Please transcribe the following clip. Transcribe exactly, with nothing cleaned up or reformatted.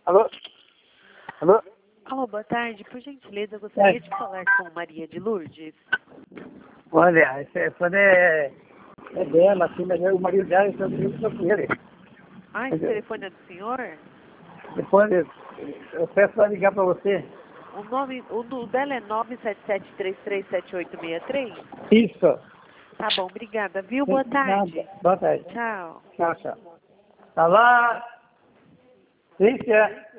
Alô? Alô? Alô, boa tarde. Por gentileza, eu gostaria É. de falar com Maria de Lourdes. Olha, esse telefone é, é dela, assim, mas é o marido dela, então eu estou com ele. Ah, esse telefone é do senhor? Depois eu, eu peço para ligar para você. O nome, o do dela é nove sete sete, três três sete oito seis três? Isso. Tá bom, obrigada, viu? Boa tarde. Nada. Boa tarde. Tchau. Tchau, tchau. Tá lá. Cíntia.